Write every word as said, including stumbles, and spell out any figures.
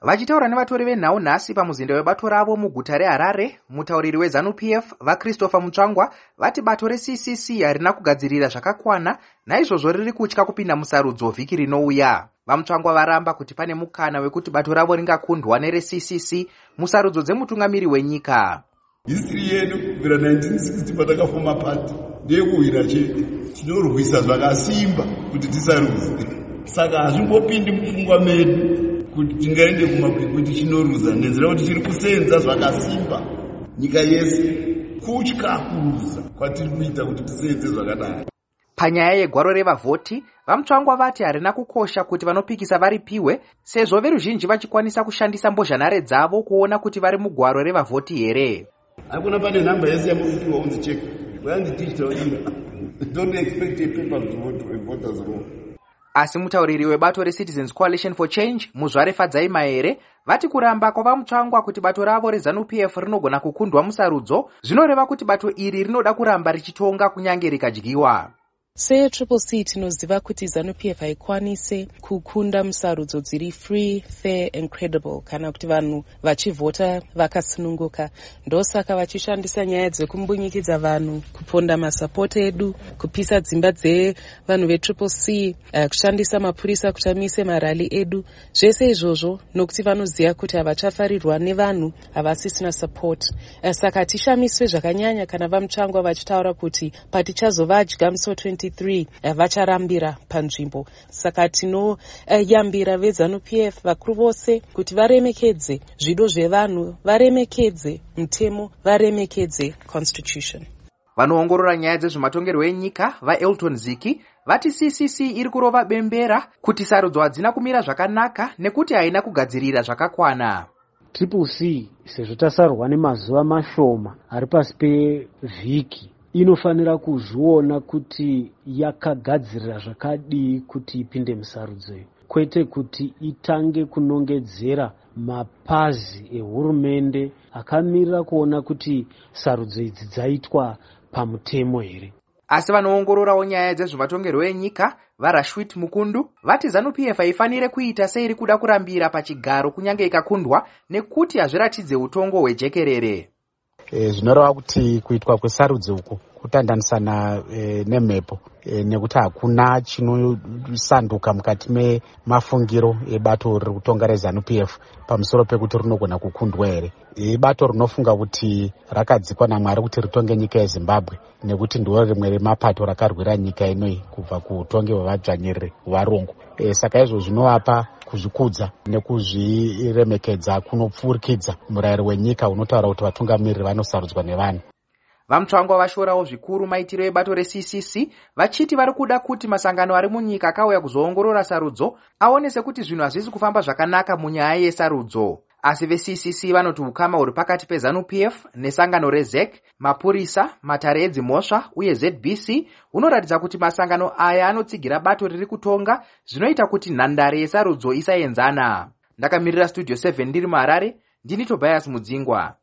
Vachitaura nevatori venhau nhasi pamuzinda webato ravo muguta reHarare, mutauriri weZANU-P F vaChristopher Mutsvangwa vati bato reC C C harina kugadzirira zvakakwana, naizvozvo riri kutya kupinda musarudzo vhiki rinouya. VaMutsvangwa varamba kuti pane mukana wekuti bato ravo ringakundwa nereC C C musarudzo dzemutungamiri wenyika. History yedu kubvira nineteen sixty patakafoma pati ndeyekuhwira chete, tinorwisa zvakasimba kuti tisaruze. Saka hazvingopindi mupfungwa medu kuti tingaende kumakwikwi chinoruza, nenzira kuti tiri kusenza zvakasimba nyika yese kutya kuruza kwatiri kuita kuti tisenze zvakadai. Panyaya yegwaro revavhoti, vaMutsvangwa vati harina kukosha kuti vanopikisa varipiwe, sezvo veruzhinji vachikwanisa kushandisa mbozhanhare dzavo kuona kuti vari mugwaro revavhoti here. Hakuna pane nhamba yese yamupiwa unzi check. Kwanzi digital email. Don't expect a paper to vote for a voters roll. Asi mutauriri webato reCitizens Coalition for Change, Muzvare Fadzai Maere, vati kuramba kwavaMutsvangwa kuti bato ravo reZANU-P F rinogona kukundwa musarudzo zvinoreva kuti bato iri rinoda kuramba richitonga kunyange rikadyiwa. SeTriple C tinoziva kuti ZANU-P F haikwanise kukunda musarudzo dziri free, fair and credible kana kuti vanhu vachivhota vakasununguka. Ndosaka vachishandisa nyaya dzekumbunyikidzwa vanhu, kuponda masapoti edu, kupisa dzimba dzevanhu veTriple C, uh, kushandisa mapurisa kuti amise marali edu. Zvese izvozvo nokuti vanoziva kuti havachafarirwa nevanhu havasisina support. Uh, saka tishamiswe zvakanyanya kana vaMutsvangwa vachitaura kuti patichazovadya musi twenty-three uh, vacharambira panzvimbo. Saka tinoyambira uh, veZANU-P F vakuru vose kuti varemekedze zvido zvevanhu, varemekedze mutemo, varemekedze constitution. Vanoongorora nyaya dzezvematongerwo enyika vaElton Ziki vati C C C iri kurova bembera kuti sarudzo hadzina kumira zvakanaka nekuti haina kugadzirira zvakakwana. Triple C sezvo tasarwa nemazuva mashoma ari pasi pevhiki, inofanira kuzviona kuti yakagadzirira zvakadii kuti ipinde musarudzo, kwete kuti itange kunongedzera mapazi ehurumende akamirira kuona kuti sarudzo idzi dzaitwa pamutemo here. Asi vanoongororawo nyaya dzezvematongerwo enyika vaRashwit Mukundu vati ZANU-P F haifanire kuita seiri kuda kurambira pachigaro kunyange ikakundwa nekuti hazviratidze utongo hwejekerere. E, zvinoreva kuti kuitwa kwesarudzo uku kutandanisana e, nemhepo e, nekuti hakuna chinosanduka mukati memafungiro ebato riri kutonga reZANU-P F pamusoro pekuti rinogona kukundwa here. Ibato rinofunga kuti rakadzikwa naMwari kuti ritonge nyika yeZimbabwe nekuti ndiwo rimwe remapato rakarwira nyika inoi kubva kuutongi hwevadzvanyiriri hwavarungu. E, saka izvo zvinovapa kuzvikudza nekuzviremekedza kunopfurikidza murayiro wenyika unotaura kuti vatungamiriri vanosarudzwa nevanhu. VaMutsvangwa vashorawo zvikuru maitiro ebato reC C C vachiti vari kuda kuti masangano ari munyika akauya kuzoongorora sarudzo aonese kuti zvinhu hazvisi kufamba zvakanaka munyaya yesarudzo. Asi veC C C vanoti ukama huri pakati peZANU-P F nesangano reZec, mapurisa, matare edzimhosva uye Z B C unoratidza kuti masangano aya anotsigira bato riri kutonga, zvinoita kuti nhandare yesarudzo isaenzana. Ndakamirira Studio seven ndiri muHarare, ndini Tobias Mudzingwa.